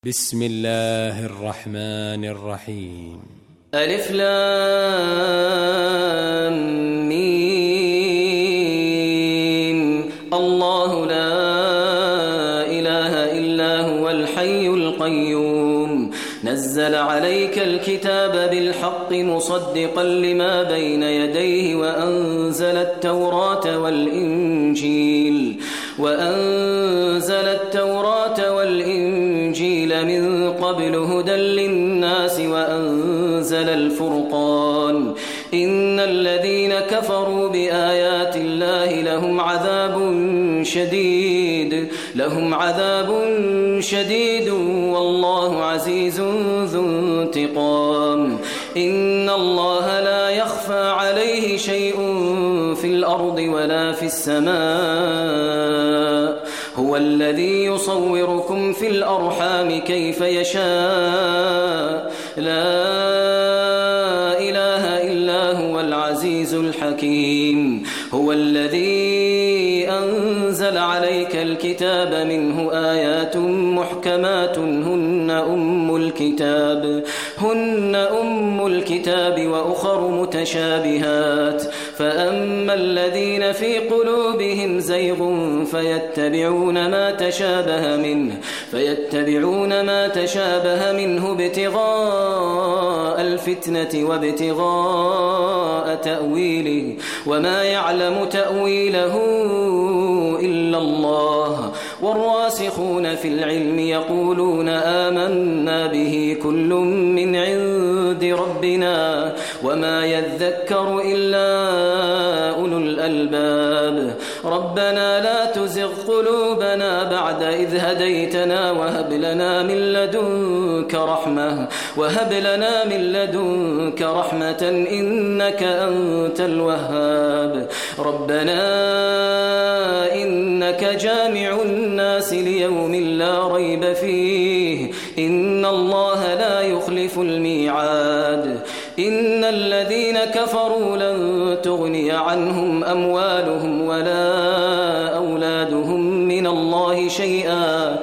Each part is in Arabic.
بسم الله الرحمن الرحيم. ألف لام ميم. الله لا إله إلا هو الحي القيوم نزل عليك الكتاب بالحق مصدقا لما بين يديه وأنزل التوراة والإنجيل من قبل هدى للناس وأنزل الفرقان إن الذين كفروا بآيات الله لهم عذاب شديد والله عزيز ذو انتقام. إن الله لا يخفى عليه شيء في الأرض ولا في السماء هو الذي يصوركم في الأرحام كيف يشاء لا إله إلا هو العزيز الحكيم. هو الذي أنزل عليك الكتاب منه آيات محكمات هن أم الكتاب وأخر متشابهات فأما الذين في قلوبهم زيغ فيتبعون ما تشابه منه ابتغاء الفتنة وابتغاء تأويله وما يعلم تأويله إلا الله والراسخون في العلم يقولون آمنا به كل من عند ربنا وما يذكر إلا أولو الألباب. ربنا لا تزغ قلوبنا بعد إذ هديتنا وهب لنا من لدنك رحمة إنك أنت الوهاب. ربنا إنك جامع الناس ليوم لا ريب فيه إن الله لا يخلف الميعاد. إن الذين كفروا لن تغني عنهم أموالهم ولا أولادهم من الله شيئا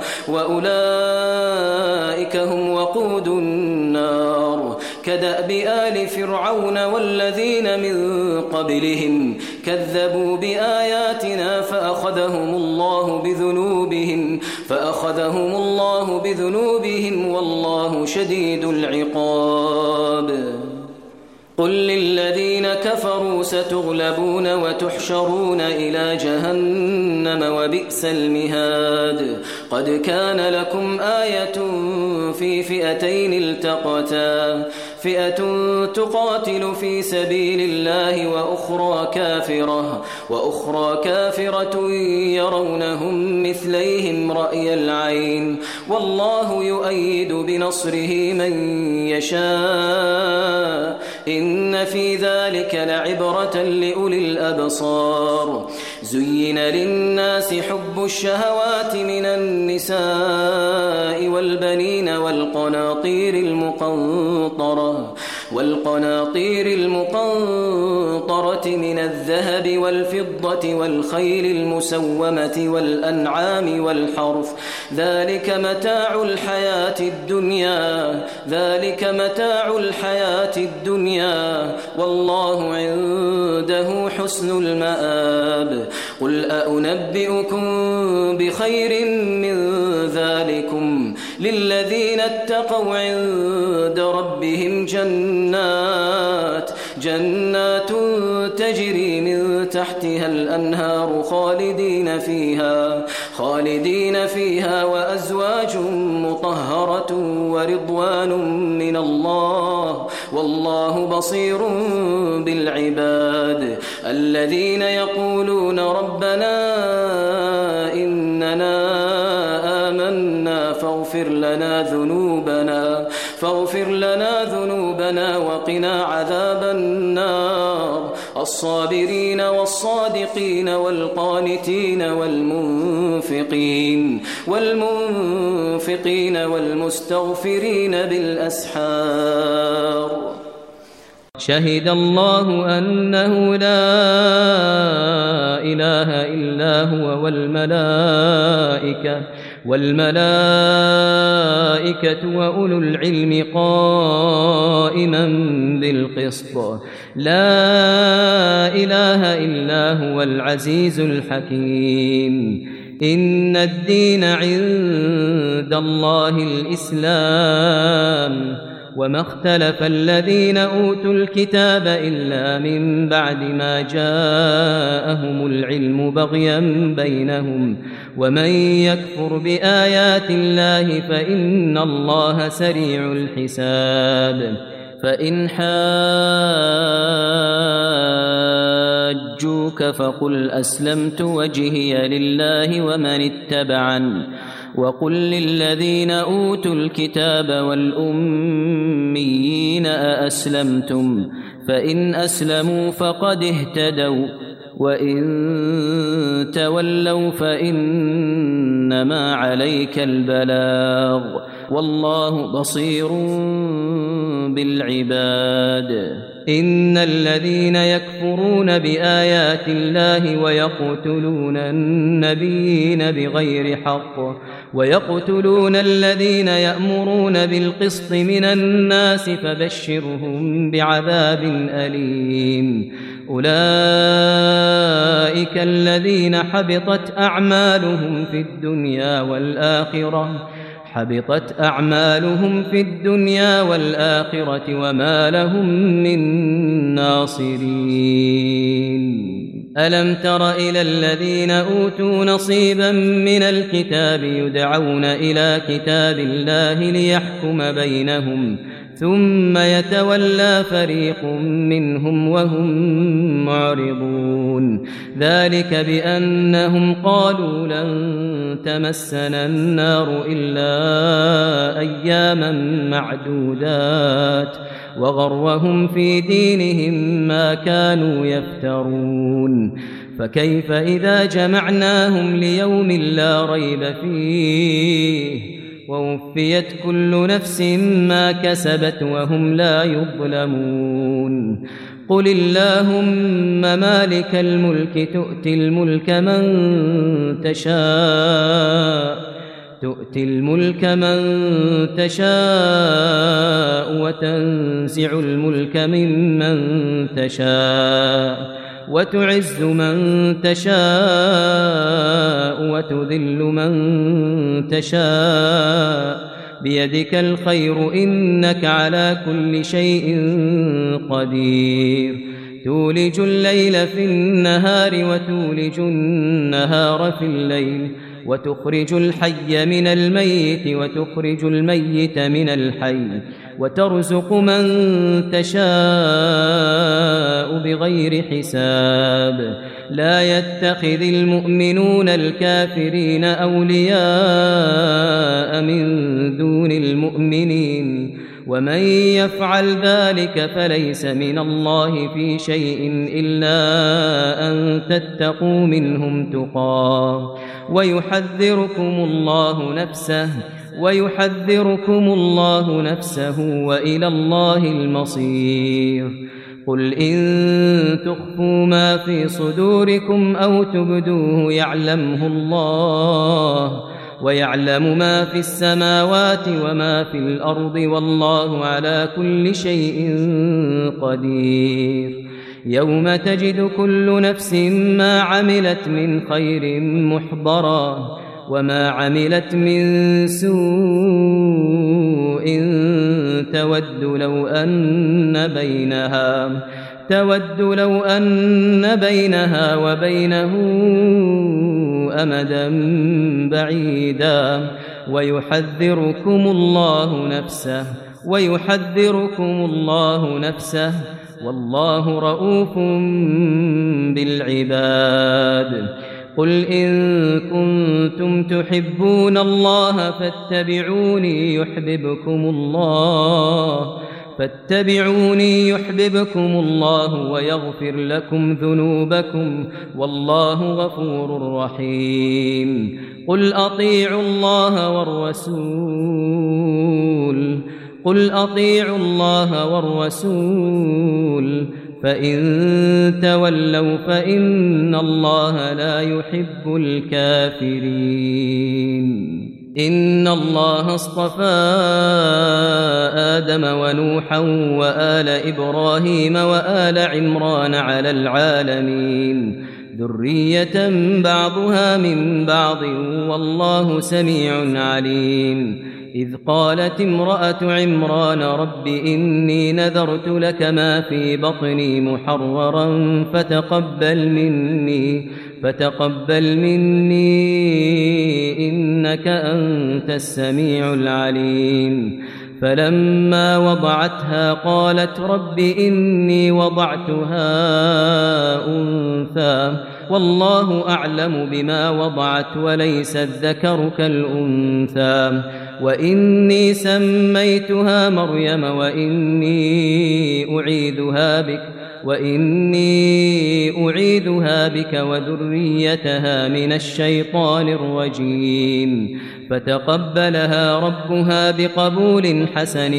وأولئك هم وقود النار. كدأب آل فرعون والذين من قبلهم كذبوا بآياتنا فأخذهم الله بذنوبهم والله شديد العقاب. قل للذين كفروا ستغلبون وتحشرون إلى جهنم وبئس المهاد. قد كان لكم آية في فئتين التقتا فئة تقاتل في سبيل الله وأخرى كافرة يرونهم مثليهم رأي العين والله يؤيد بنصره من يشاء إن في ذلك لعبرة لأولي الأبصار. زين للناس حب الشهوات من النساء والبنين والقناطير المقنطرة من الذهب والفضة والخيل المسومة والأنعام والحرث ذلك متاع الحياة الدنيا والله عنده حسن المآب. قل أنبئكم بخير من ذلكم للذين اتقوا عند ربهم جنات تجري من تحتها الأنهار خالدين فيها وأزواج مطهرة ورضوان من الله والله بصير بالعباد. الذين يقولون ربنا إننا آمنا فاغفر لنا ذنوبنا وقنا عذاب النار. الصابرين والصادقين والقانتين والمنفقين والمستغفرين بالأسحار. شهد الله أنه لا إله إلا هو والملائكة والملائكة وأولو العلم قائما بالقسط لا إله إلا هو العزيز الحكيم إن الدين عند الله الإسلام وما اختلف الذين أوتوا الكتاب إلا من بعد ما جاءهم العلم بغيا بينهم ومن يكفر بآيات الله فإن الله سريع الحساب فإن حاجوك فقل أسلمت وجهي لله ومن اتبعني وقل للذين أوتوا الكتاب والأميين أأسلمتم فإن أسلموا فقد اهتدوا وإن تولوا فإنما عليك البلاغ والله بصير بالعباد إن الذين يكفرون بآيات الله ويقتلون النبيين بغير حق ويقتلون الذين يأمرون بالقسط من الناس فبشرهم بعذاب أليم أولئك الذين حبطت أعمالهم في الدنيا والآخرة وما لهم من ناصرين ألم تر إلى الذين أوتوا نصيبا من الكتاب يدعون إلى كتاب الله ليحكم بينهم ثم يتولى فريق منهم وهم معرضون ذلك بأنهم قالوا لن تمسنا النار إلا أياما معدودات وغرهم في دينهم ما كانوا يفترون فكيف إذا جمعناهم ليوم لا ريب فيه ووفيت كل نفس ما كسبت وهم لا يظلمون قل اللهم مالك الملك تؤتي الملك من تشاء وتنزع الملك ممن تشاء وتعز من تشاء وتذل من تشاء بيدك الخير إنك على كل شيء قدير تولج الليل في النهار وتولج النهار في الليل وتخرج الحي من الميت وتخرج الميت من الحي وترزق من تشاء بغير حساب لا يتخذ المؤمنون الكافرين أولياء من دون المؤمنين ومن يفعل ذلك فليس من الله في شيء إلا أن تتقوا منهم تقاه ويحذركم الله نفسه وإلى الله المصير قل إن تخفوا ما في صدوركم أو تبدوه يعلمه الله ويعلم ما في السماوات وما في الأرض والله على كل شيء قدير يوم تجد كل نفس ما عملت من خير محضرا وما عملت من سوء تود لو أن بينها وبينه أمدا بعيدا ويحذركم الله نفسه والله رؤوف بالعباد قل إن كنتم تحبون الله فاتبعوني يحببكم الله ويغفر لكم ذنوبكم والله غفور رحيم قل أطيعوا الله والرسول فإن تولوا فإن الله لا يحب الكافرين إن الله اصطفى آدم ونوحا وآل إبراهيم وآل عمران على العالمين ذرية بعضها من بعض والله سميع عليم إذ قالت امرأة عمران رب إني نذرت لك ما في بطني محررا فتقبل مني إنك أنت السميع العليم فلما وضعتها قالت رب إني وضعتها أنثى والله أعلم بما وضعت وليس الذكر كالأنثى وإني سميتها مريم وإني أعيذها بك وذريتها من الشيطان الرجيم فتقبلها ربها بقبول حسن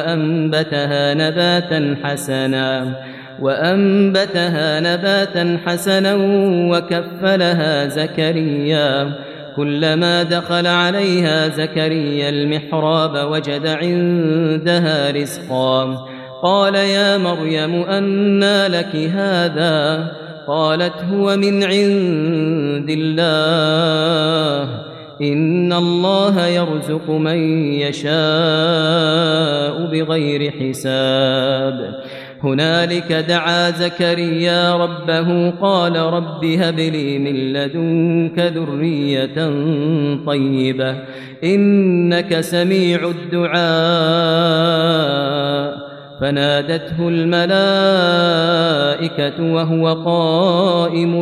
وأنبتها نباتا حسنا وكفلها زكريا كلما دخل عليها زكريا المحراب وجد عندها رزقا قال يا مريم أنى لك هذا قالت هو من عند الله إن الله يرزق من يشاء بغير حساب هنالك دعا زكريا ربه قال رب هب لي من لدنك ذرية طيبة إنك سميع الدعاء فنادته الملائكة وهو قائم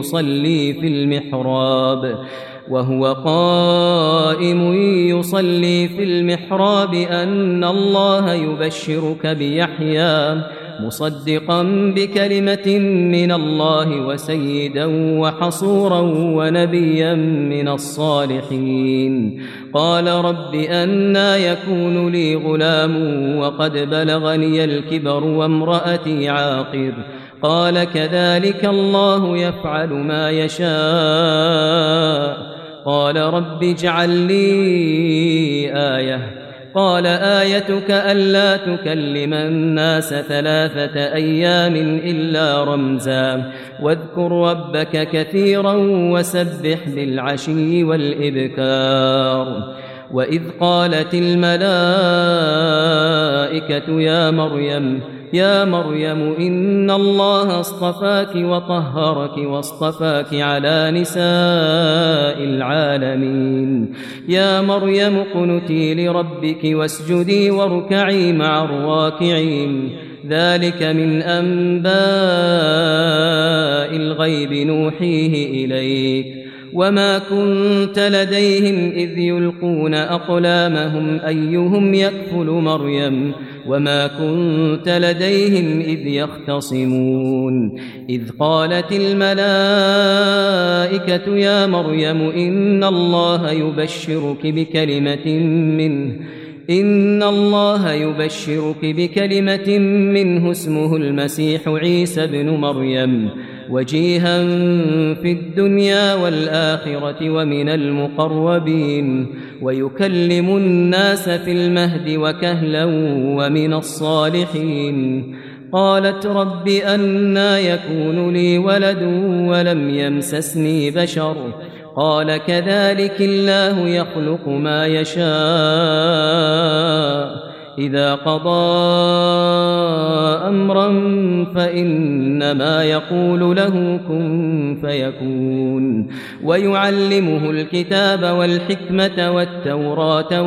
يصلي في المحراب أن الله يبشرك بيحيى مصدقا بكلمة من الله وسيدا وحصورا ونبيا من الصالحين قال رب أنى يكون لي غلام وقد بلغني الكبر وامرأتي عاقر قال كذلك الله يفعل ما يشاء قال رب اجعل لي آية قال آيتك ألا تكلم الناس 3 أيام إلا رمزا واذكر ربك كثيرا وسبح بالعشي والإبكار وإذ قالت الملائكة يا مريم إن الله اصطفاك وطهرك واصطفاك على نساء العالمين يا مريم اقنتي لربك واسجدي واركعي مع الراكعين ذلك من أنباء الغيب نوحيه إليك وما كنت لديهم إذ يلقون أقلامهم أيهم يكفل مريم وما كنت لديهم إذ يختصمون إذ قالت الملائكة يا مريم إن الله يبشرك بكلمة منه اسمه المسيح عيسى ابن مريم وجيها في الدنيا والآخرة ومن المقربين ويكلم الناس في المهد وكهلا ومن الصالحين قالت رب أنى يكون لي ولد ولم يمسسني بشر قال كذلك الله يخلق ما يشاء إذا قضى أمرا فإنما يقول له كن فيكون ويعلمه الكتاب والحكمة والتوراة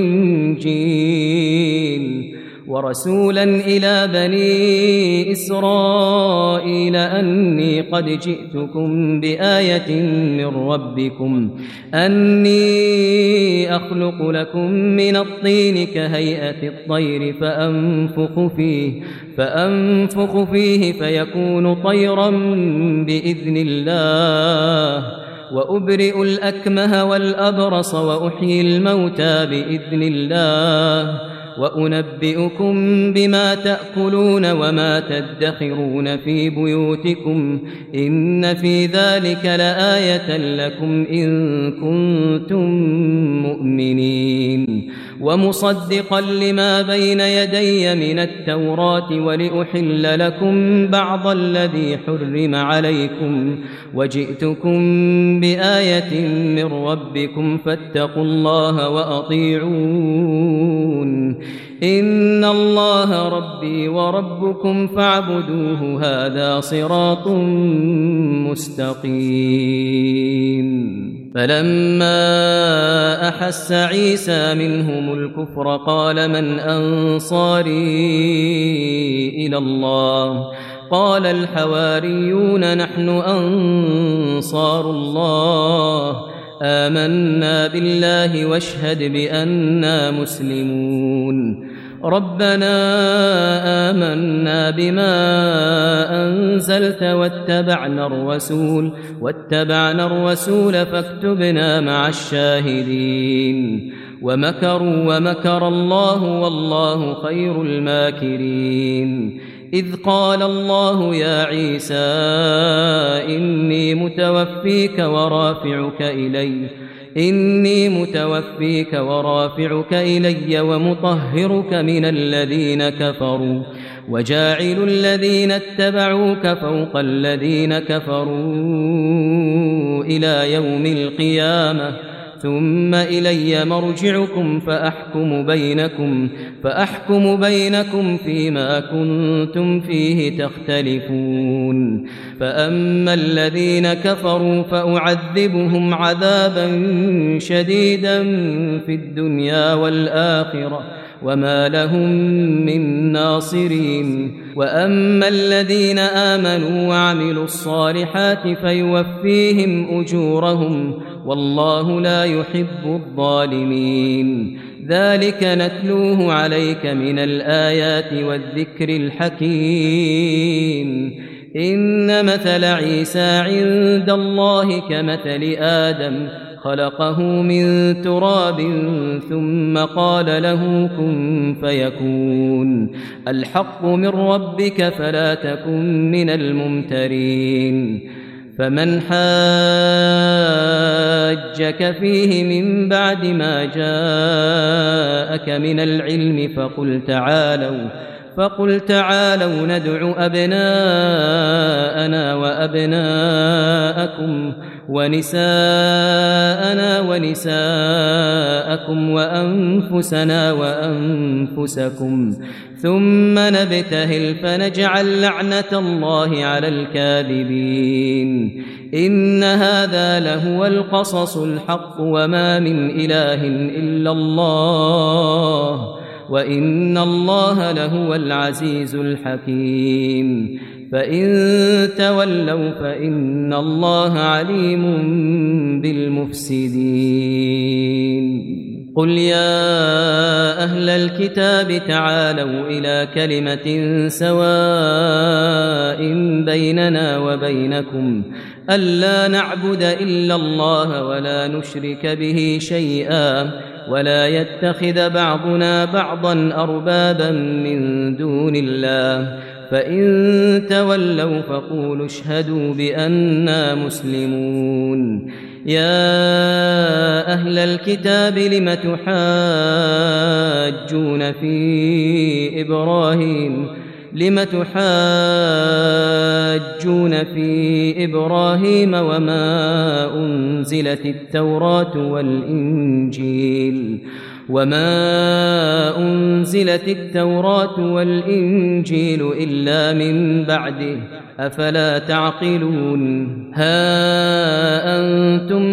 والإنجيل ورسولا إلى بني إسرائيل أني قد جئتكم بآية من ربكم أني أخلق لكم من الطين كهيئة الطير فأنفخ فيه فيكون طيرا بإذن الله وأبرئ الأكمه والأبرص وأحيي الموتى بإذن الله وأنبئكم بما تأكلون وما تدخرون في بيوتكم إن في ذلك لآية لكم إن كنتم مؤمنين ومصدقا لما بين يدي من التوراة ولأحل لكم بعض الذي حرم عليكم وجئتكم بآية من ربكم فاتقوا الله وأطيعون إن الله ربي وربكم فاعبدوه هذا صراط مستقيم فلما أحس عيسى منهم الكفر قال من أنصاري إلى الله قال الحواريون نحن أنصار الله آمنا بالله واشهد بأننا مسلمون ربنا آمنا بما أنزلت واتبعنا الرسول فاكتبنا مع الشاهدين ومكروا ومكر الله والله خير الماكرين إذ قال الله يا عيسى إني متوفيك ورافعك إلي ومطهرك من الذين كفروا وجاعل الذين اتبعوك فوق الذين كفروا إلى يوم القيامة ثم إلي مرجعكم فأحكم بينكم فيما كنتم فيه تختلفون فأما الذين كفروا فأعذبهم عذابا شديدا في الدنيا والآخرة وما لهم من ناصرين وأما الذين آمنوا وعملوا الصالحات فيوفيهم أجورهم والله لا يحب الظالمين ذلك نتلوه عليك من الآيات والذكر الحكيم إن مثل عيسى عند الله كمثل آدم خلقه من تراب ثم قال له كن فيكون الحق من ربك فلا تكن من الممترين فمن حاجك فيه من بعد ما جاءك من العلم فقل تعالوا ندع أبناءنا وأبناءكم ونساءنا ونساءكم وأنفسنا وأنفسكم ثم نبتهل فنجعل لعنة الله على الكاذبين إن هذا لهو القصص الحق وما من إله إلا الله وإن الله لهو العزيز الحكيم فإن تولوا فإن الله عليم بالمفسدين قل يا أهل الكتاب تعالوا إلى كلمة سواء بيننا وبينكم ألا نعبد إلا الله ولا نشرك به شيئا ولا يتخذ بعضنا بعضا أربابا من دون الله فإن تولوا فقولوا اشهدوا بأننا مسلمون يا أهل الكتاب لم تحاجون في إبراهيم وما أنزلت التوراة والإنجيل إلا من بعده أفلا تعقلون ها أنتم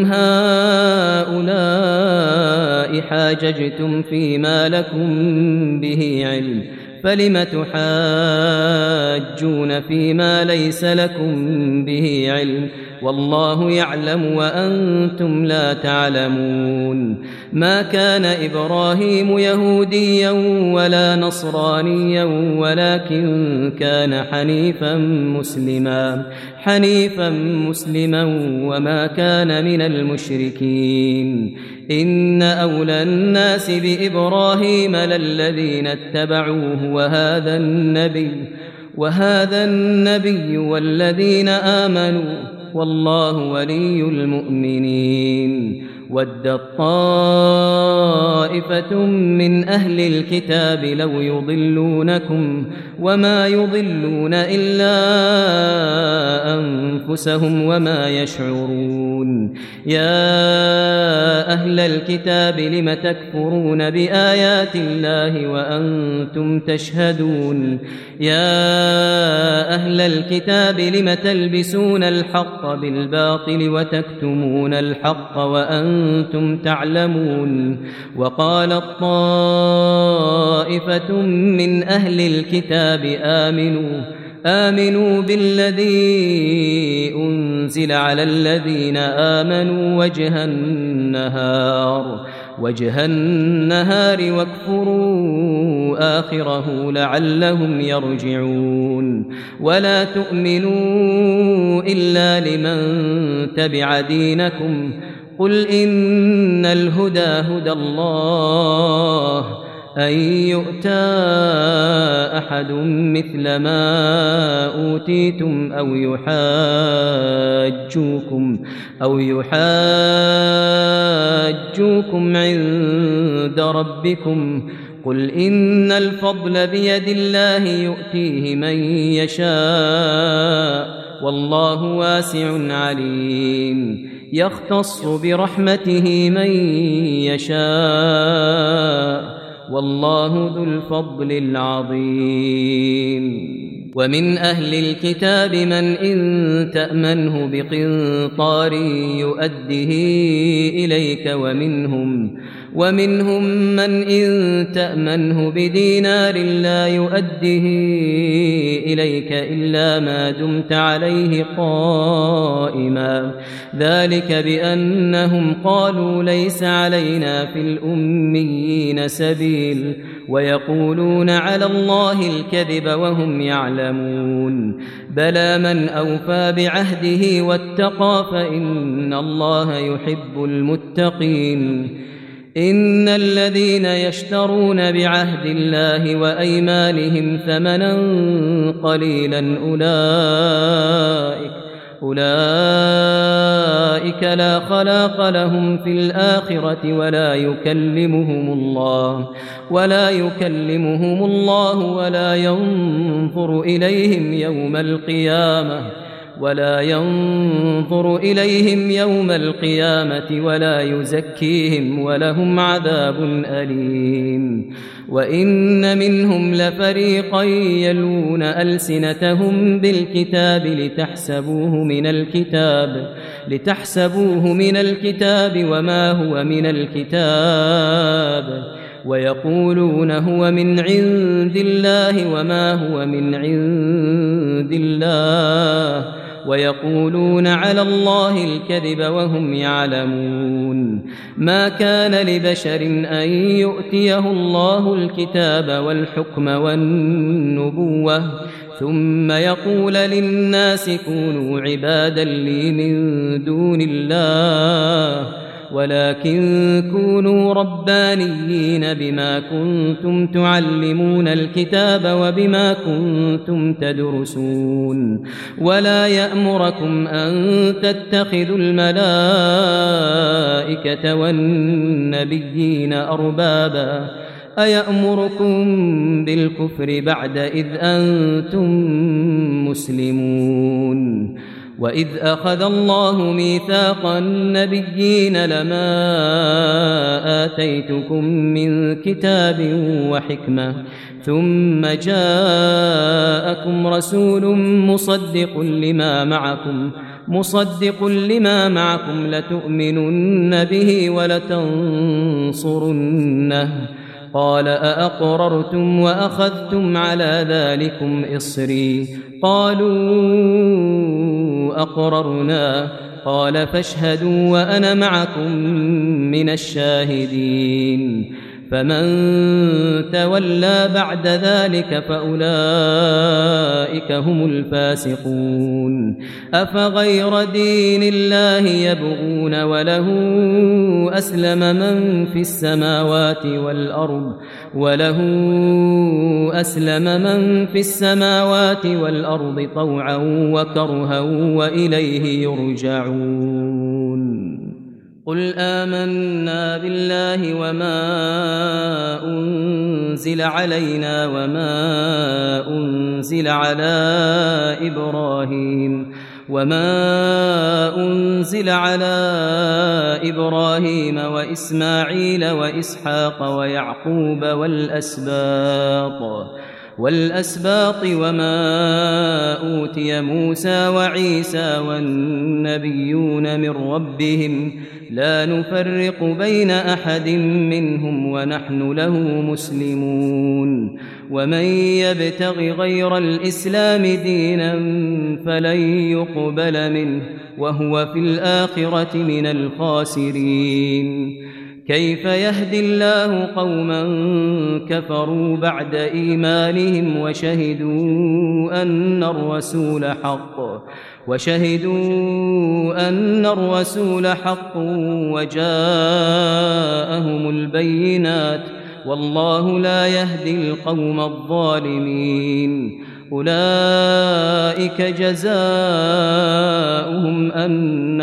هؤلاء حاججتم فيما لكم به علم فلم تحاجون فيما ليس لكم به علم والله يعلم وأنتم لا تعلمون. ما كان إبراهيم يهوديا ولا نصرانيا ولكن كان حنيفا مسلما وما كان من المشركين. إن أولى الناس بإبراهيم للذين اتبعوه وهذا النبي والذين آمنوا والله ولي المؤمنين. ودت طائفة من أهل الكتاب لو يضلونكم وما يضلون إلا أنفسهم وما يشعرون. يا أهل الكتاب لم تكفرون بآيات الله وأنتم تشهدون. يا أهل الكتاب لم تلبسون الحق بالباطل وتكتمون الحق وأنتم تعلمون. وقالت طائفة من أهل الكتاب آمنوا بالذي أنزل على الذين آمنوا وجه النهار واكفروا آخره لعلهم يرجعون. ولا تؤمنوا إلا لمن تبع دينكم قل إن الهدى هدى الله أن يؤتى أحد مثل ما أوتيتم أو يحاجوكم عند ربكم قل إن الفضل بيد الله يؤتيه من يشاء والله واسع عليم. يختص برحمته من يشاء والله ذو الفضل العظيم. ومن أهل الكتاب من إن تأمنه بقنطار يؤده إليك ومنهم من إن تأمنه بدينار لا يؤده إليك إلا ما دمت عليه قائما. ذلك بأنهم قالوا ليس علينا في الأميين سبيل ويقولون على الله الكذب وهم يعلمون. بلى من أوفى بعهده واتقى فإن الله يحب المتقين. إن الذين يشترون بعهد الله وأيمانهم ثمنا قليلا أولئك لا خلاق لهم في الآخرة ولا يكلمهم الله ولا ينظر إليهم يوم القيامة ولا يزكيهم ولهم عذاب أليم. وإن منهم لفريقا يلوون ألسنتهم بالكتاب لتحسبوه من الكتاب وما هو من الكتاب ويقولون هو من عند الله وما هو من عند الله ويقولون على الله الكذب وهم يعلمون. ما كان لبشر أن يؤتيه الله الكتاب والحكم والنبوة ثم يقول للناس كونوا عبادا لي من دون الله ولكن كونوا ربانيين بما كنتم تعلمون الكتاب وبما كنتم تدرسون. ولا يأمركم أن تتخذوا الملائكة والنبيين أربابا أيأمركم بالكفر بعد إذ أنتم مسلمون. وإذ أخذ الله ميثاق النبيين لما آتيتكم من كتاب وحكمة ثم جاءكم رسول مصدق لما معكم لتؤمنن به ولتنصرنه قال أأقررتم وأخذتم على ذلكم إصري قالوا أقررنا قال فاشهدوا وأنا معكم من الشاهدين فمن تولى بعد ذلك فأولئك هم الفاسقون أفغير دين الله يبغون وله أسلم من في السماوات والأرض طوعا وكرها وإليه يرجعون قل آمنا بالله وما أنزل علينا وما أنزل على إبراهيم وإسماعيل وإسحاق ويعقوب والأسباط وما أوتي موسى وعيسى والنبيون من ربهم لا نفرق بين أحد منهم ونحن له مسلمون ومن يبتغ غير الإسلام دينا فلن يقبل منه وهو في الآخرة من الخاسرين كيف يهدي الله قوما كفروا بعد إيمانهم وشهدوا أن الرسول حق وجاءهم البينات والله لا يهدي القوم الظالمين أولئك جزاؤهم أن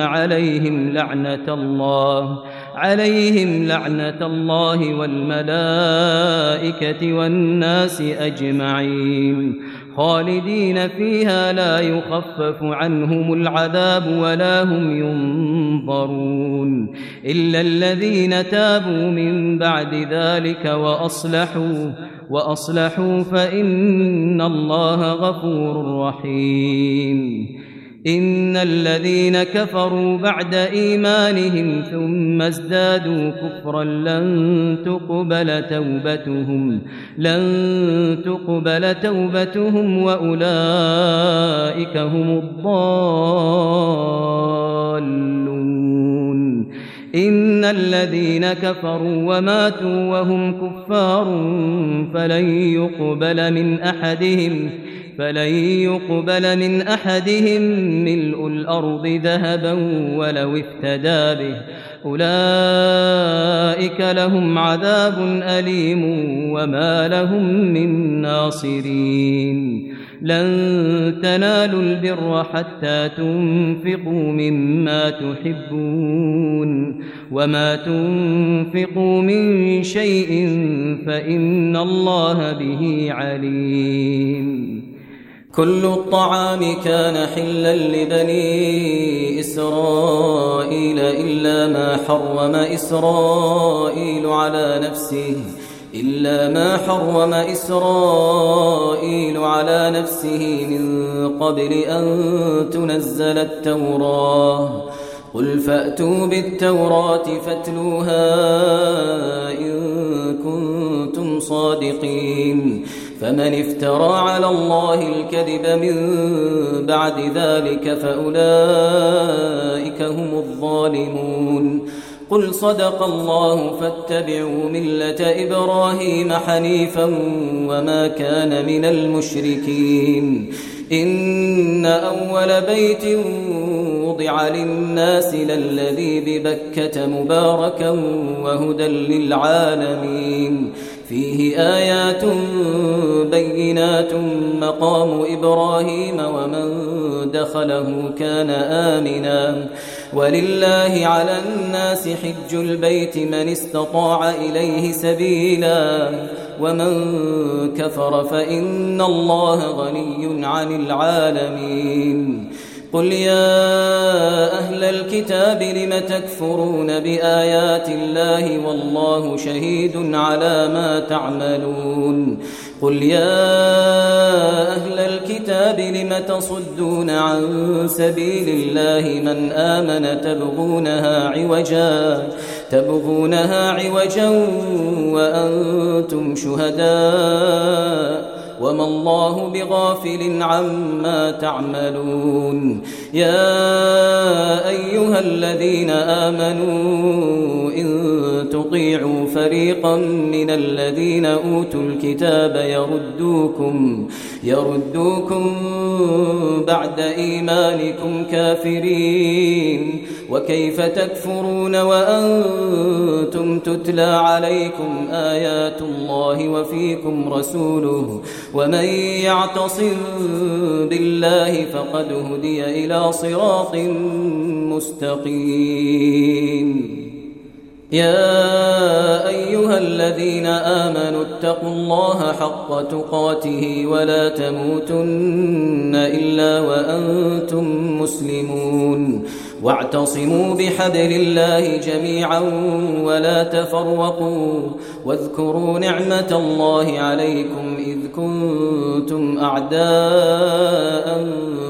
عليهم لعنة الله والملائكة والناس أجمعين خالدين فيها لا يخفف عنهم العذاب ولا هم ينظرون إلا الذين تابوا من بعد ذلك وأصلحوا فإن الله غفور رحيم إن الذين كفروا بعد إيمانهم ثم ازدادوا كفرا لن تقبل توبتهم وأولئك هم الضالون إن الذين كفروا وماتوا وهم كفار فلن يقبل من أحدهم ملء الأرض ذهبا ولو افتدى به أولئك لهم عذاب أليم وما لهم من ناصرين لن تنالوا البر حتى تنفقوا مما تحبون وما تنفقوا من شيء فإن الله به عليم كل الطعام كان حلا لبني إسرائيل إلا ما حرم إسرائيل على نفسه من قبل أن تنزل التوراة قل فأتوا بالتوراة فاتلوها إن كنتم صادقين فمن افترى على الله الكذب من بعد ذلك فأولئك هم الظالمون قل صدق الله فاتبعوا ملة إبراهيم حنيفا وما كان من المشركين إن أول بيت وضع للناس للذي ببكة مباركا وهدى للعالمين فيه آيات بينات مقام إبراهيم ومن دخله كان آمنا ولله على الناس حج البيت من استطاع إليه سبيلا ومن كفر فإن الله غني عن العالمين قل يا أهل الكتاب لم تكفرون بآيات الله والله شهيد على ما تعملون قل يا أهل الكتاب لم تصدون عن سبيل الله من آمن تبغونها عوجا وأنتم شهداء وما الله بغافل عما تعملون يا أيها الذين آمنوا إن تطيعوا فريقا من الذين أوتوا الكتاب يردوكم بعد إيمانكم كافرين وكيف تكفرون وأنتم تتلى عليكم آيات الله وفيكم رسوله ومن يعتصم بالله فقد هدي إلى صراط مستقيم يا أيها الذين آمنوا اتقوا الله حق تقاته ولا تموتن إلا وأنتم مسلمون واعتصموا بحبل الله جميعا ولا تفرقوا واذكروا نعمة الله عليكم إذ كنتم أعداء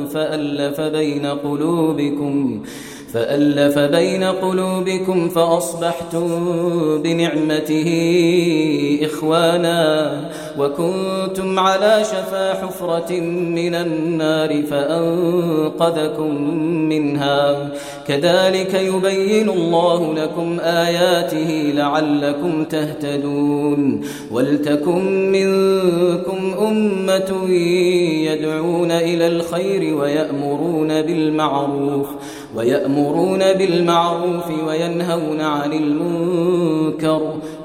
فألف بين قلوبكم فأصبحتم بنعمته إخوانا وكنتم على شفا حفرة من النار فأنقذكم منها كذلك يبين الله لكم آياته لعلكم تهتدون ولتكن منكم أمة يدعون إلى الخير ويأمرون بالمعروف وينهون عن المنكر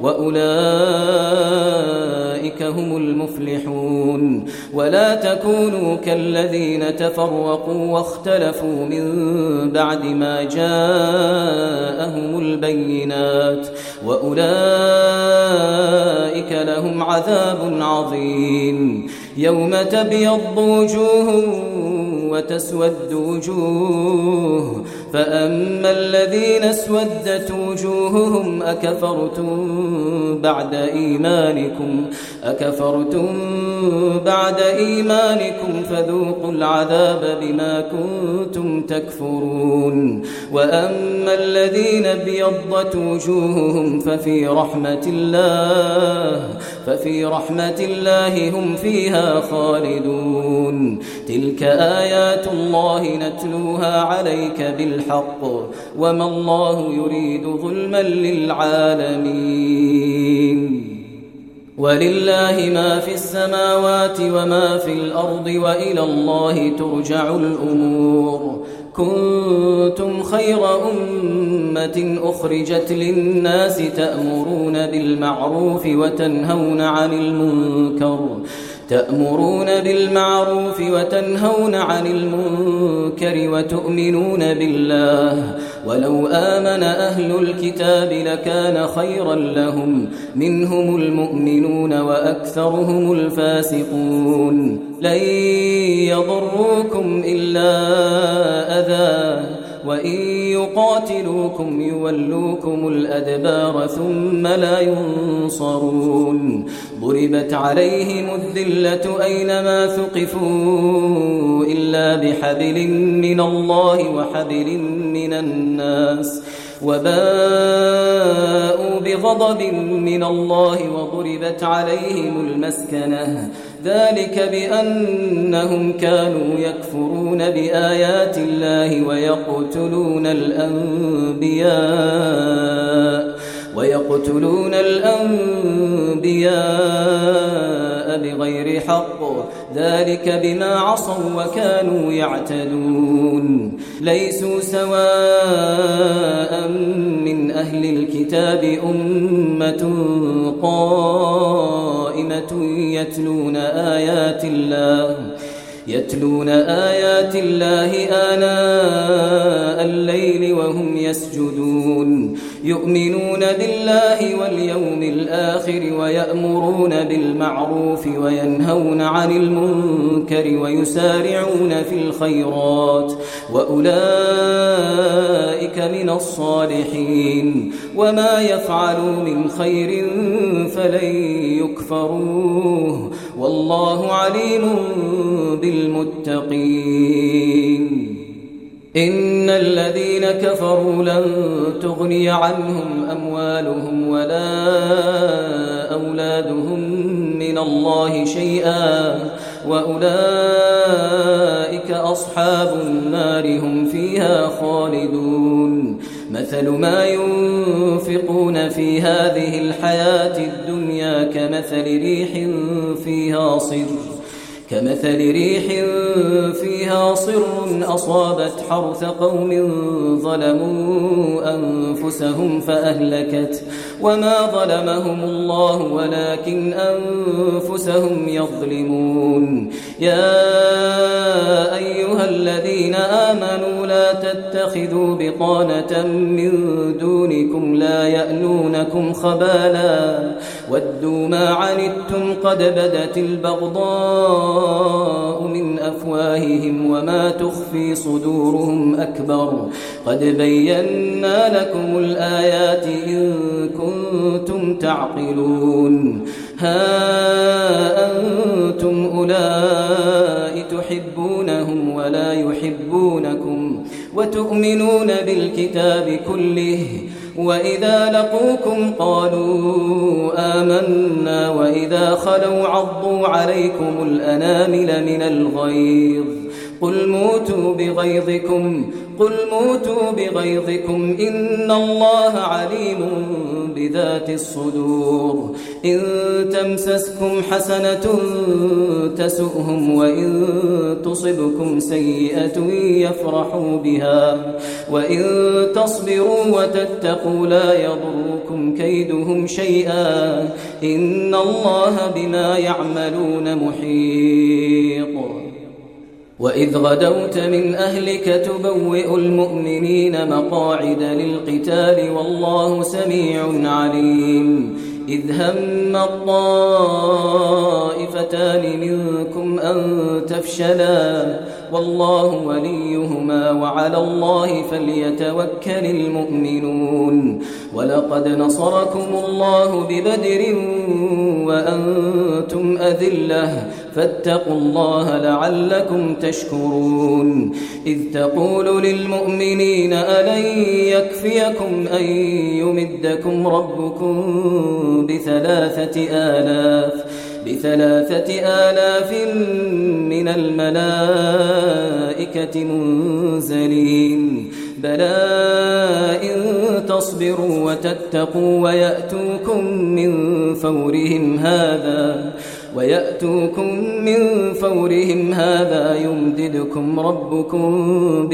وأولئك هم المفلحون ولا تكونوا كالذين تفرقوا واختلفوا من بعد ما جاءهم البينات وأولئك لهم عذاب عظيم يوم تبيض وجوه وتسود وجوه فأما الذين اسودت وجوههم أكفرتم بعد إيمانكم فذوقوا العذاب بما كنتم تكفرون وأما الذين ابيضت وجوههم ففي رحمة الله هم فيها خالدون تلك آيات الله نتلوها عليك بالحق وما الله يريد ظلما للعالمين ولله ما في السماوات وما في الأرض وإلى الله ترجع الأمور كنتم خير أمة أخرجت للناس تأمرون بالمعروف وتنهون عن المنكر وتؤمنون بالله ولو آمن أهل الكتاب لكان خيرا لهم منهم المؤمنون وأكثرهم الفاسقون لن يضروكم إلا أذى وإن يقاتلوكم يولوكم الأدبار ثم لا ينصرون ضربت عليهم الذلة أينما ثقفوا إلا بحبل من الله وحبل من الناس وباءوا بغضب من الله وضربت عليهم المسكنة ذلك بأنهم كانوا يكفرون بآيات الله ويقتلون الأنبياء بغير حق ذلك بما عصوا وكانوا يعتدون ليسوا سواء من أهل الكتاب أمة قائمة يتلون آيات الله آناء الليل وهم يسجدون يؤمنون بالله واليوم الآخر ويأمرون بالمعروف وينهون عن المنكر ويسارعون في الخيرات وأولئك من الصالحين وما يفعلوا من خير فلن يكفروه والله عليم بالمتقين إن الذين كفروا لن تغني عنهم أموالهم ولا أولادهم من من الله شيئا وأولئك أصحاب النار هم فيها خالدون مثل ما ينفقون في هذه الحياة الدنيا كمثل ريح فيها صر أصابت حرث قوم ظلموا أنفسهم فأهلكت وما ظلمهم الله ولكن أنفسهم يظلمون يا أيها الذين آمنوا لا تتخذوا بطانة من دونكم لا يألونكم خبالا ودوا ما عنتم قد بدت البغضاء من أفواههم وما تخفي صدورهم أكبر قد بينا لكم الآيات إن كنتم تعقلون ها أنتم أولئك تحبونهم ولا يحبونكم وتؤمنون بالكتاب كله وإذا لقوكم قالوا آمنا وإذا خلوا عضوا عليكم الأنامل من الغيظ قل موتوا بغيظكم إن الله عليم بذات الصدور إن تمسسكم حسنة تسؤهم وإن تصبكم سيئة يفرحوا بها وإن تصبروا وتتقوا لا يضركم كيدهم شيئا إن الله بما يعملون محيط وإذ غدوت من أهلك تبوئ المؤمنين مقاعد للقتال والله سميع عليم إذ هم الطائفتان منكم أن تفشلا والله وليهما وعلى الله فليتوكل المؤمنون ولقد نصركم الله ببدر وأنتم أذلة فاتقوا الله لعلكم تشكرون إذ تقول للمؤمنين ألن يكفيكم أن يمدكم ربكم ب3,000 من الملائكة منزلين بلى إن تصبروا وتتقوا ويأتوكم من فورهم هذا يمددكم ربكم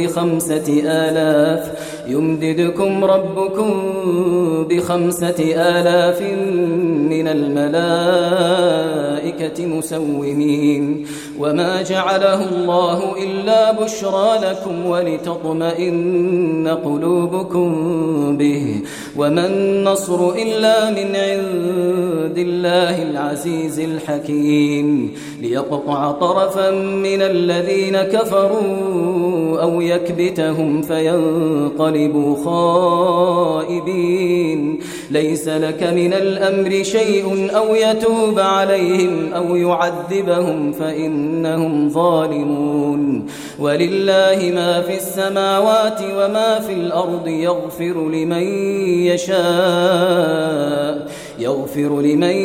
ب5,000 من الملائكة مسومين وما جعله الله إلا بشرى لكم ولتطمئن قلوبكم به وما النصر إلا من عند الله العزيز الحكيم ليقطع طرفا من الذين كفروا أو يكبتهم فينقلبوا خائبين ليس لك من الأمر شيء أو يتوب عليهم أو يعذبهم فإنهم ظالمون ولله ما في السماوات وما في الأرض يغفر لمن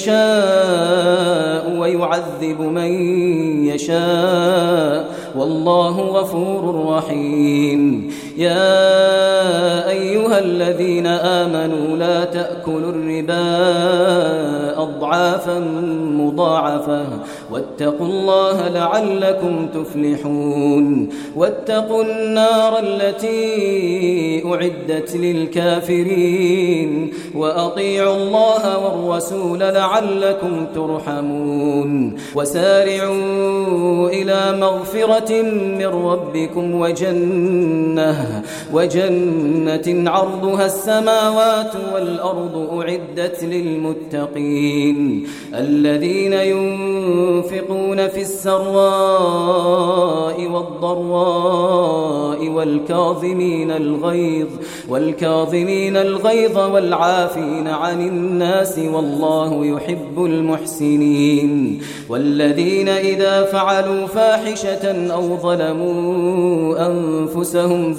يشاء ويعذب من يشاء والله غفور رحيم يا أيها الذين آمنوا لا تأكلوا الربا أضعافا مضاعفة واتقوا الله لعلكم تفلحون واتقوا النار التي أعدت للكافرين وأطيعوا الله والرسول لعلكم ترحمون وسارعوا إلى مغفرة من ربكم وجنة عرضها السماوات والأرض أعدت للمتقين الذين ينفقون في السراء والضراء والكاظمين الغيظ والعافين عن الناس والله يحب المحسنين والذين إذا فعلوا فاحشة أو ظلموا أنفسهم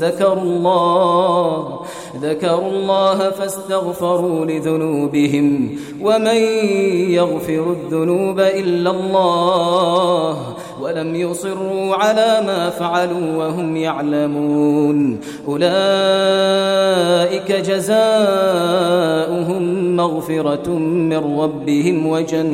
ذكروا الله فاستغفروا لذنوبهم ومن يغفر يغفر الذنوب إلا الله ولم يصروا على ما فعلوا وهم يعلمون أولئك جزاؤهم مغفرة من ربهم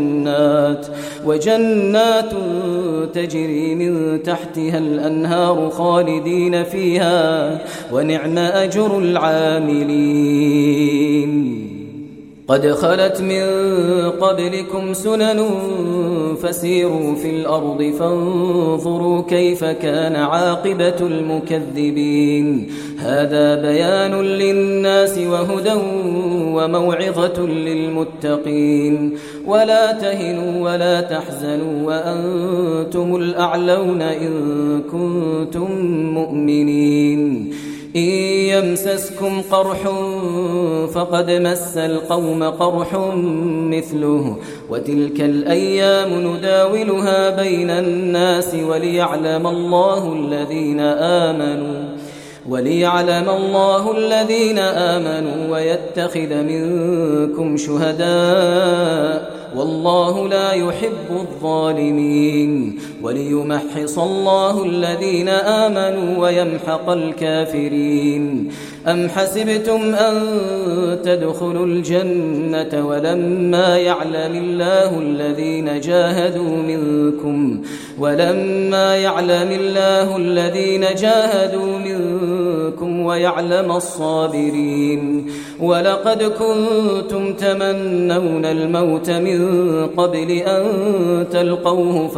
وجنات تجري من تحتها الأنهار خالدين فيها ونعم أجر العاملين قد خلت من قبلكم سنن فسيروا في الأرض فانظروا كيف كان عاقبة المكذبين هذا بيان للناس وهدى وموعظة للمتقين ولا تهنوا ولا تحزنوا وأنتم الأعلون إن كنتم مؤمنين إن يمسسكم قرح فقد مس القوم قرح مثله وتلك الأيام نداولها بين الناس وليعلم الله الذين آمنوا ويتخذ منكم شهداء والله لا يحب الظالمين وليمحص الله الذين آمنوا ويمحق الكافرين أم حسبتم أن تدخلوا الجنة ولما يعلم الله الذين جاهدوا منكم ويعلم الصابرين ولقد كنتم تمنون الموت من قبل أن تلقوه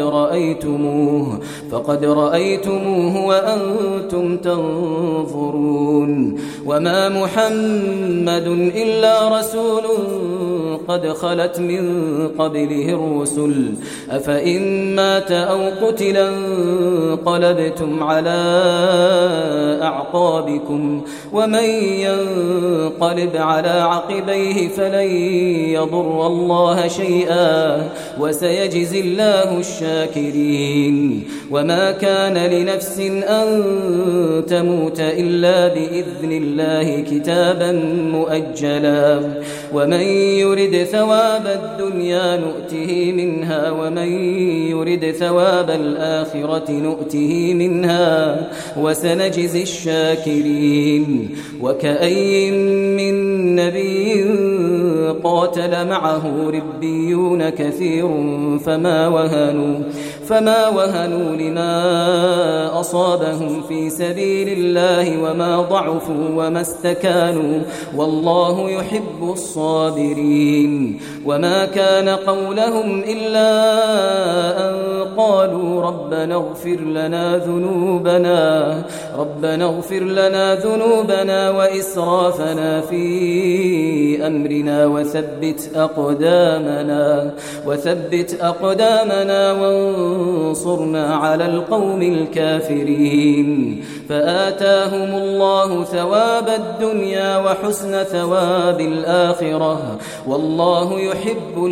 فقد رأيتموه وأنتم تنظرون وما محمد إلا رسول قد خلت من قبله الرسل أفإن مات أو قتلا انقلبتم على أعقابكم ومن ينقلب على عقبيه فلن يضر الله شيئا وسيجزي الله الشاكرين وما كان لنفس أن تموت إلا بإذن الله كتابا مؤجلا ومن يرد ثواب الدنيا نؤته منها ومن يرد ثواب الآخرة نؤته منها وسنجزي الشاكرين وكأي من نبي قاتل معه ربيون كثير فما وهنوا لما أصابهم في سبيل الله وما ضعفوا وما استكانوا والله يحب الصابرين وما كان قولهم إلا أن قالوا ربنا اغفر لنا ذنوبنا وإسرافنا في أمرنا وثبت أقدامنا وانصرنا على القوم الكافرين فآتاهم الله ثواب الدنيا وحسن ثواب الآخرة والله يحب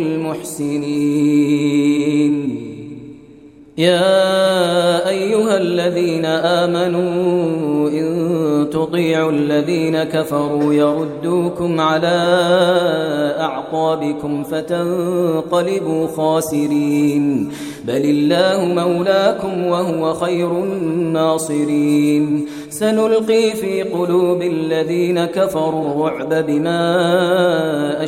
المحسنين يا أيها الذين آمنوا إن تطيعوا الذين كفروا يردوكم على أعقابكم فتنقلبوا خاسرين بل الله مولاكم وهو خير الناصرين سنلقي في قلوب الذين كفروا الرعب بما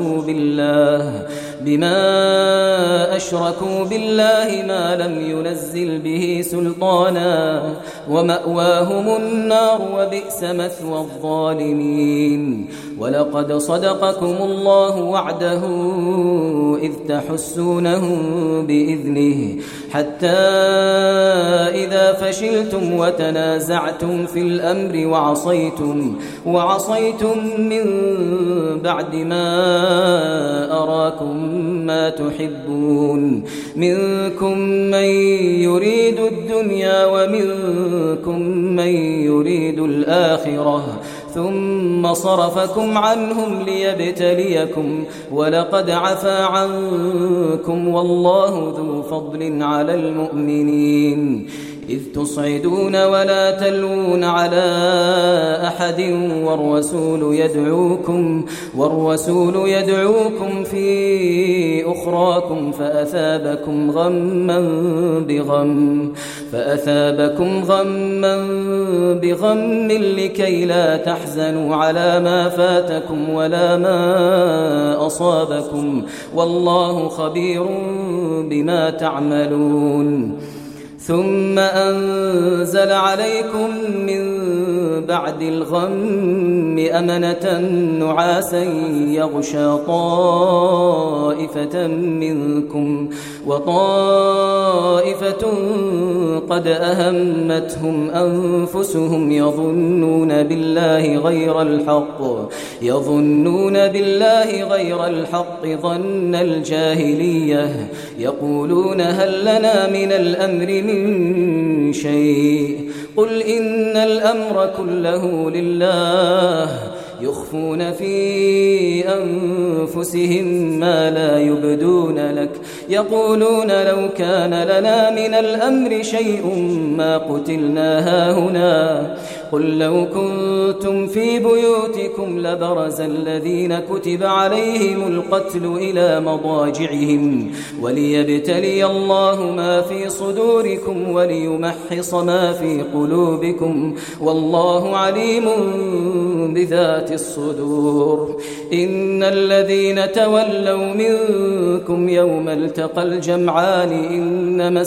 أشركوا بالله ما لم ينزل به سلطانا ومأواهم النار وبئس مثوى الظالمين ولقد صدقكم الله وعده إذ تحسونهم بإذنه حتى إذا فشلتم وتنازعتم في الأمر وعصيتم من بعد ما أراكم ما تحبون منكم من يريد الدنيا ومنكم من يريد الآخرة ثم صرفكم عنهم ليبتليكم ولقد عفا عنكم والله ذو فضل على المؤمنين إذ تصعدون ولا تلوون على أحد والرسول يدعوكم في أخراكم فأثابكم غما بغم لكي لا تحزنوا على ما فاتكم ولا ما أصابكم والله خبير بما تعملون ثم أنزل عليكم من بعد الغم أمنة نعاسا يغشى طائفة منكم وطائفة قد أهمتهم أنفسهم يظنون بالله غير الحق ظن الجاهلية يقولون هل لنا من الأمر من شيء قل إن الأمر كله لله يخفون في أنفسهم ما لا يبدون لك يقولون لو كان لنا من الأمر شيء ما قتلنا هاهنا قل لو كنتم في بيوتكم لبرز الذين كتب عليهم القتل إلى مضاجعهم وليبتلي الله ما في صدوركم وليمحص ما في قلوبكم والله عليم بذات الصدور إن الذين تولوا منكم يوم التقى الجمعان إنما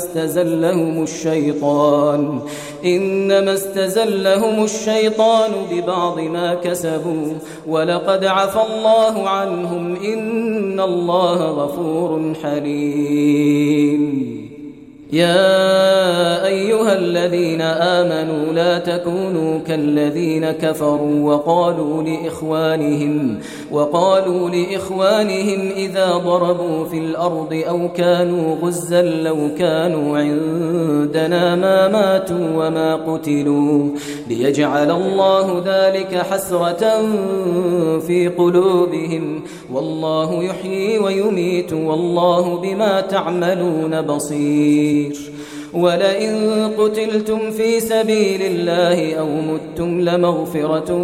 استزلهم الشيطان ببعض ما كسبوا ولقد عفى الله عنهم إن الله غفور حليم يا أيها الذين آمنوا لا تكونوا كالذين كفروا وقالوا لإخوانهم إذا ضربوا في الأرض أو كانوا غزا لو كانوا عندنا ما ماتوا وما قتلوا ليجعل الله ذلك حسرة في قلوبهم والله يحيي ويميت والله بما تعملون بصير ولئن قتلتم في سبيل الله أو متم لمغفرة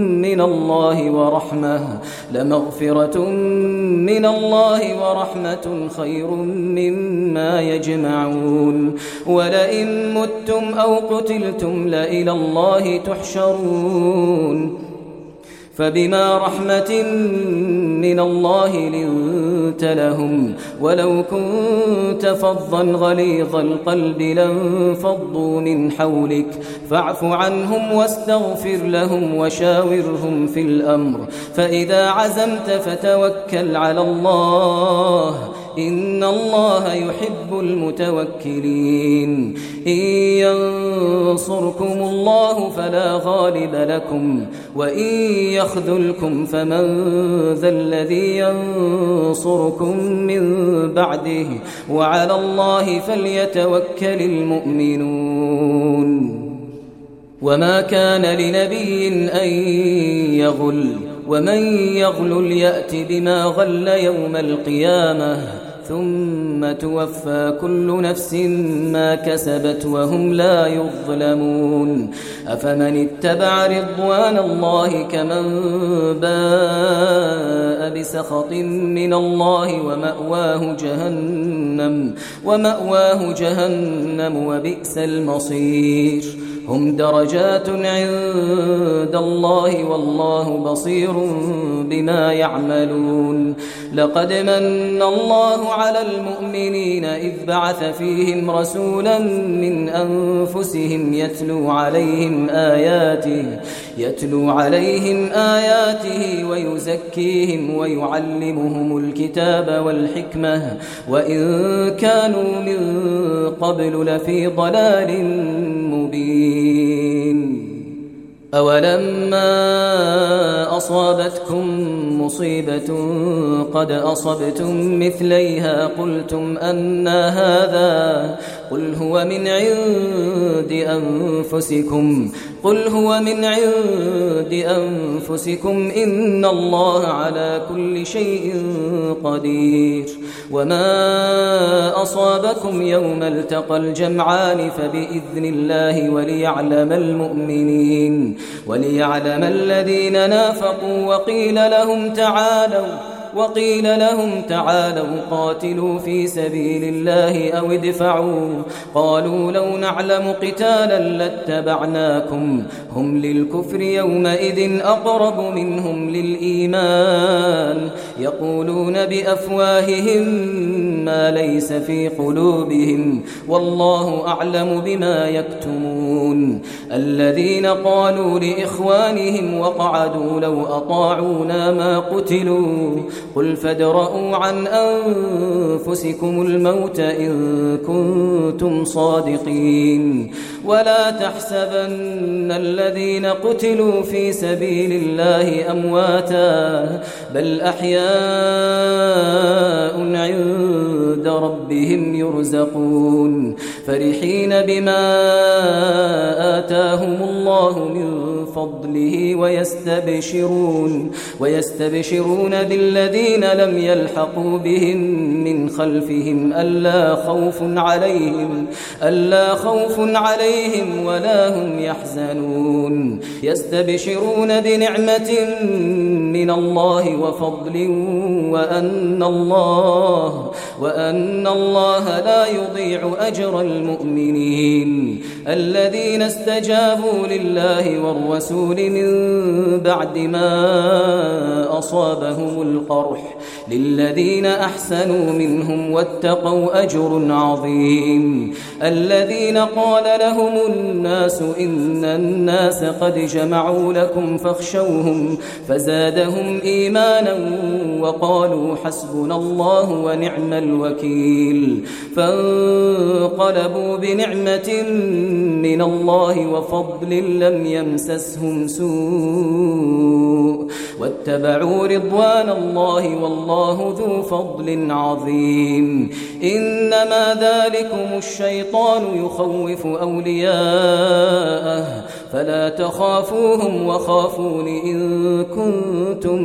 من الله ورحمة خير مما يجمعون ولئن متم أو قتلتم لإلى الله تحشرون فبما رحمة من الله لنت لهم ولو كنت فظا غليظ القلب لانفضوا من حولك فاعف عنهم واستغفر لهم وشاورهم في الأمر فإذا عزمت فتوكل على الله إن الله يحب المتوكلين إن ينصركم الله فلا غالب لكم وإن يخذلكم فمن ذا الذي ينصركم من بعده وعلى الله فليتوكل المؤمنون وما كان لنبي أن يغل ومن يغلل يأت بما غل يوم القيامة ثم توفى كل نفس ما كسبت وهم لا يظلمون أفمن اتبع رضوان الله كمن باء بسخط من الله ومأواه جهنم وبئس المصير هم درجات عند الله والله بصير بما يعملون لقد من الله على المؤمنين إذ بعث فيهم رسولا من أنفسهم يتلو عليهم آياته ويزكيهم ويعلمهم الكتاب والحكمة وإن كانوا من قبل لفي ضلال مبين أولما أصابتكم مصيبة قد أصبتم مثليها قلتم أنى هذا قل هو من عند أنفسكم إن الله على كل شيء قدير وما أصابكم يوم التقى الجمعان فبإذن الله وليعلم الذين نافقوا وقيل لهم وقيل لهم تعالوا قاتلوا في سبيل الله أو ادفعوا قالوا لو نعلم قتالا لاتبعناكم هم للكفر يومئذ أقرب منهم للإيمان يقولون بأفواههم ما ليس في قلوبهم والله أعلم بما يكتمون الذين قالوا لإخوانهم وقعدوا لو أطاعونا ما قتلوا قل فادرءوا عن أنفسكم الموت إن كنتم صادقين ولا تحسبن الذين قتلوا في سبيل الله أمواتا بل أحياء عند ربهم يرزقون فرحين بما آتاهم الله من فضله ويستبشرون بالذين لم يلحقوا بهم من خلفهم ألا خوف عليهم ولا هم يحزنون يستبشرون بنعمة من الله وفضل وأن الله لا يضيع أجر المؤمنين الذين استجابوا لله والرسول من بعد ما أصابهم القرح للذين أحسنوا منهم واتقوا أجر عظيم الذين قال لهم الناس إن الناس قد جمعوا لكم فاخشوهم فزادهم إيمانا وقالوا حسبنا الله ونعم الوكيل فانقلبوا بنعمة من الله وفضل لم يمسسهم سوء واتبعوا رضوان الله والله ذو فضل عظيم إنما ذلكم الشيطان يخوف أولياءه فلا تخافوهم وخافون إن كنتم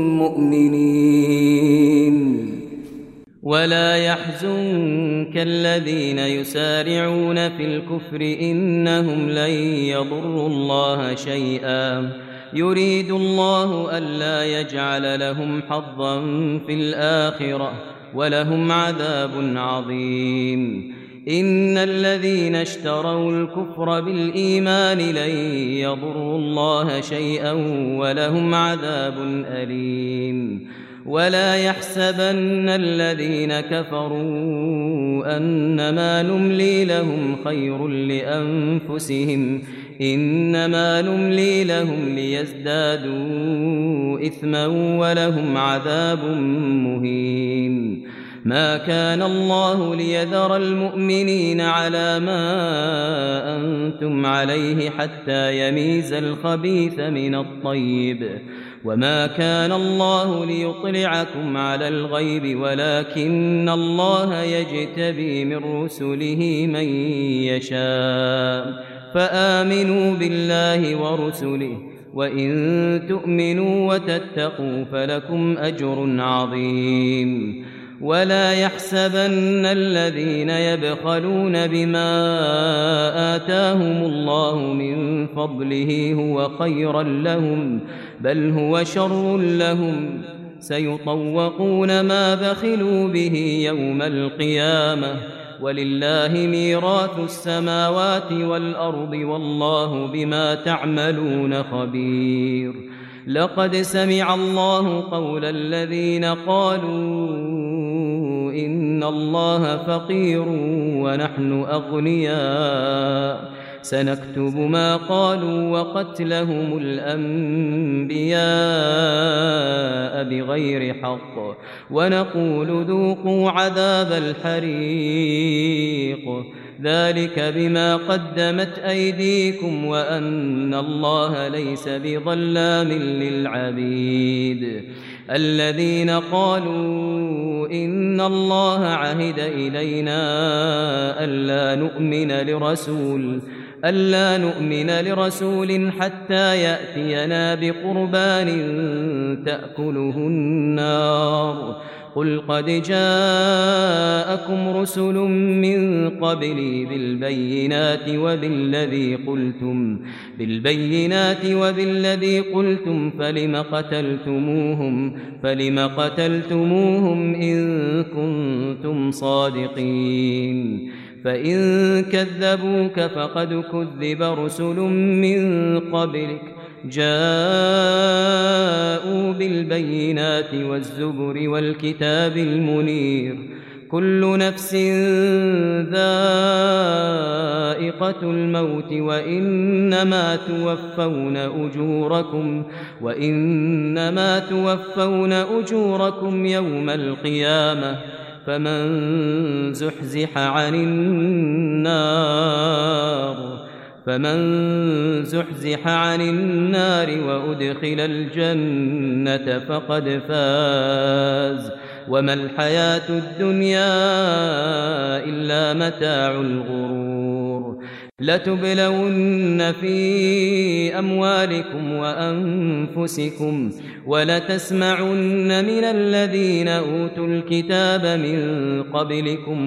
مؤمنين ولا يحزنك الذين يسارعون في الكفر إنهم لن يضروا الله شيئا يريد الله ألا يجعل لهم حظا في الآخرة ولهم عذاب عظيم إن الذين اشتروا الكفر بالإيمان لن يضروا الله شيئا ولهم عذاب أليم ولا يحسبن الذين كفروا أنما نملي لهم خير لأنفسهم إنما نملي لهم ليزدادوا إثما ولهم عذاب مهين ما كان الله ليذر المؤمنين على ما أنتم عليه حتى يميز الخبيث من الطيب وما كان الله ليطلعكم على الغيب ولكن الله يجتبي من رسله من يشاء فآمنوا بالله ورسله وإن تؤمنوا وتتقوا فلكم أجر عظيم ولا يحسبن الذين يبخلون بما آتاهم الله من فضله هو خيرا لهم بل هو شر لهم سيطوقون ما بخلوا به يوم القيامة ولله ميراث السماوات والأرض والله بما تعملون خبير لقد سمع الله قول الذين قالوا إن الله فقير ونحن أغنياء سنكتب ما قالوا وقتلهم الأنبياء بغير حق ونقول ذوقوا عذاب الحريق ذلك بما قدمت أيديكم وأن الله ليس بظلام للعبيد الذين قالوا إن الله عهد إلينا ألا نؤمن لرسول حتى يأتينا بقربان تأكله النار قل قد جاءكم رسل من قبلي بالبينات وبالذي قلتم فلم قتلتموهم إن كنتم صادقين فإن كذبوك فقد كذب رسل من قبلك جاءوا بالبينات والزبر والكتاب المنير كل نفس ذائقة الموت وإنما توفون أجوركم يوم القيامة فمن زحزح عن النار وأدخل الجنة فقد فاز وما الحياة الدنيا إلا متاع الغرور لتبلون في أموالكم وأنفسكم ولتسمعن من الذين أوتوا الكتاب من قبلكم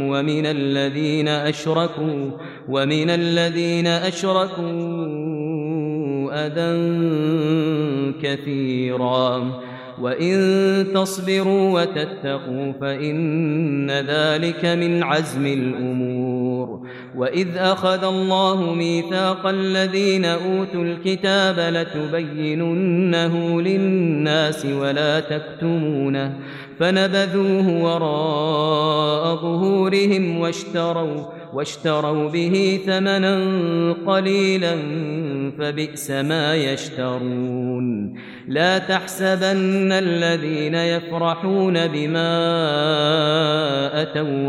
ومن الذين أشركوا أذى كثيرا وإن تصبروا وتتقوا فإن ذلك من عزم الأمور وإذ أخذ الله ميثاق الذين أوتوا الكتاب لتبيننه للناس ولا تكتمونه فنبذوه وراء ظهورهم واشتروا به ثمنا قليلا فبئس ما يشترون لا تحسبن الذين يفرحون بما أتوا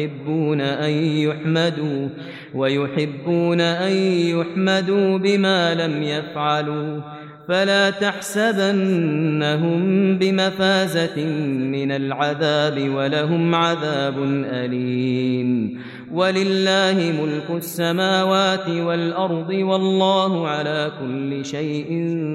ويحبون أن يحمدوا بما لم يفعلوا فلا تحسبنهم بمفازة من العذاب ولهم عذاب أليم ولله ملك السماوات والأرض والله على كل شيء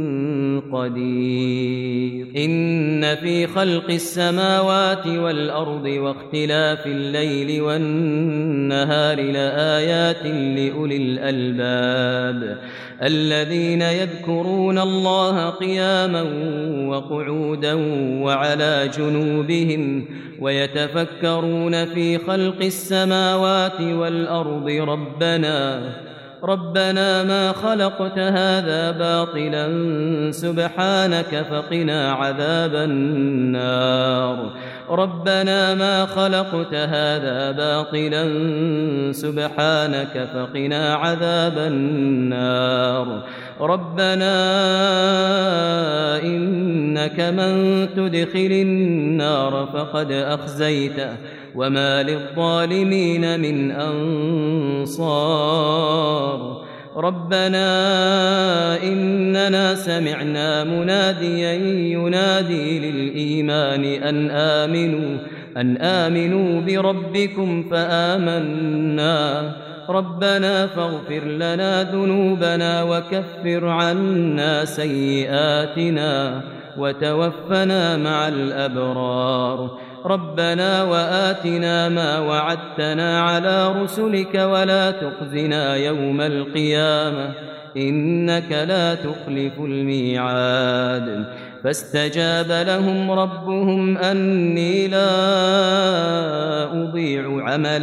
قدير إن في خلق السماوات والأرض واختلاف الليل والنهار لآيات لأولي الألباب الذين يذكرون الله قياما وقعودا وعلى جنوبهم ويتفكرون في خلق السماوات والأرض ربنا ما خلقت هذا باطلا سبحانك فقنا عذاب النار ربنا ما خلقت هذا باطلا سبحانك فقنا عذاب النار ربنا إنك من تدخل النار فقد أخزيته وما للظالمين من أنصار ربنا إننا سمعنا مناديا ينادي للإيمان أن آمنوا بربكم فآمنا ربنا فاغفر لنا ذنوبنا وكفر عنا سيئاتنا وتوفنا مع الأبرار ربنا وآتنا ما وعدتنا على رسلك ولا تخزنا يوم القيامة إنك لا تخلف الميعاد فاستجاب لهم ربهم أني لا أضيع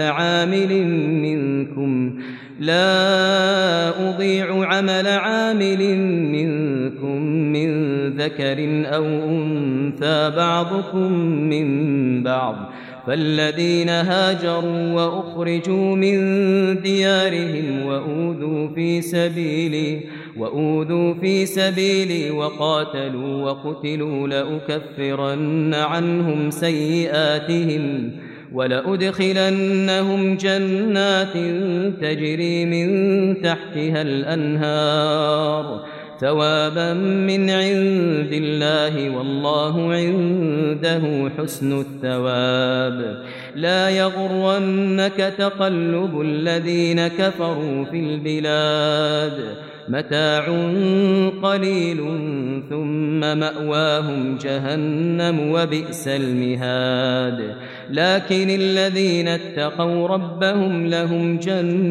عمل عامل منكم من ذكر أو أنثى بعضكم من بعض فالذين هاجروا وأخرجوا من ديارهم وأوذوا في سبيلي وقاتلوا وقتلوا لأكفرن عنهم سيئاتهم ولأدخلنهم جنات تجري من تحتها الأنهار ثوابا من عند الله والله عنده حسن الثواب لا يغرنك تقلب الذين كفروا في البلاد متاع قليل ثم مأواهم جهنم وبئس المهاد لكن الذين اتقوا ربهم لهم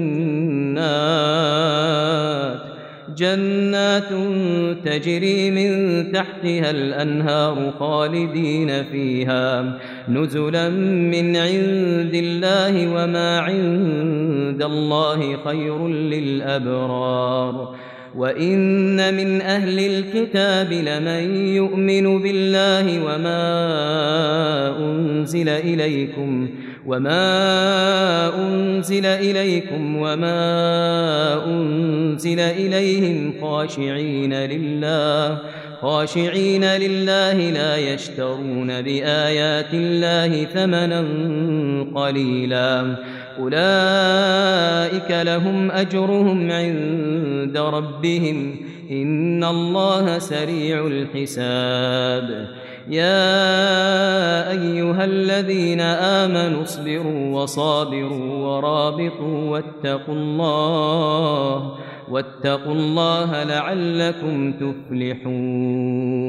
جنات تجري من تحتها الأنهار خالدين فيها نزلا من عند الله وما عند الله خير للأبرار وإن من أهل الكتاب لمن يؤمن بالله وما أنزل إليكم وما أنزل إليهم خاشعين لله لا يشترون بآيات الله ثمنا قليلا أولئك لهم أجرهم عند ربهم إن الله سريع الحساب يا أيها الذين آمنوا اصبروا وصابروا ورابطوا واتقوا الله لعلكم تفلحون